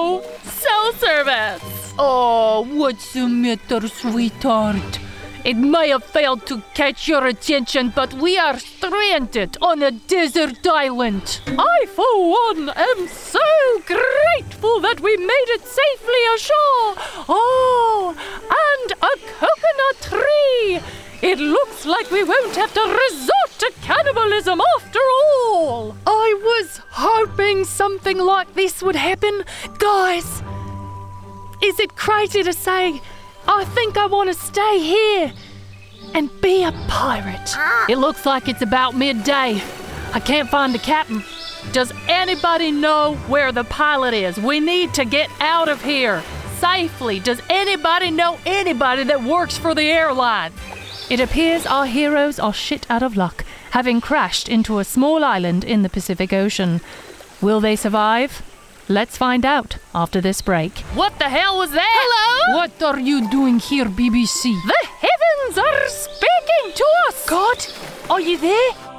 no cell service. Oh, what's the matter, sweetheart? It may have failed to catch your attention, but we are stranded on a desert island. I, for one, am so grateful that we made it safely ashore. Oh, and a coconut tree. It looks like we won't have to resort to cannibalism after all. I was hoping something like this would happen. Guys, is it crazy to say I think I want to stay here and be a pirate? It looks like it's about midday. I can't find the captain. Does anybody know where the pilot is? We need to get out of here safely. Does anybody know anybody that works for the airline? It appears our heroes are shit out of luck, having crashed into a small island in the Pacific Ocean. Will they survive? Let's find out after this break. What the hell was that? Hello? What are you doing here, BBC? The heavens are speaking to us. God, are you there?